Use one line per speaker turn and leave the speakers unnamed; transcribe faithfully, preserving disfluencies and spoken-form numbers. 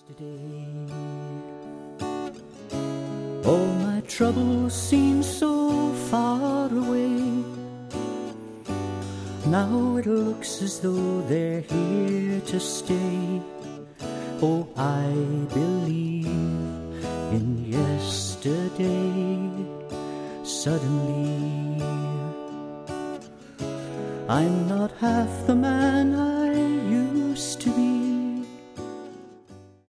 yesterday. All my troubles seem so far away. Now it looks as though they're here to stay. Oh, I believe in yesterday. Suddenly I'm not half the man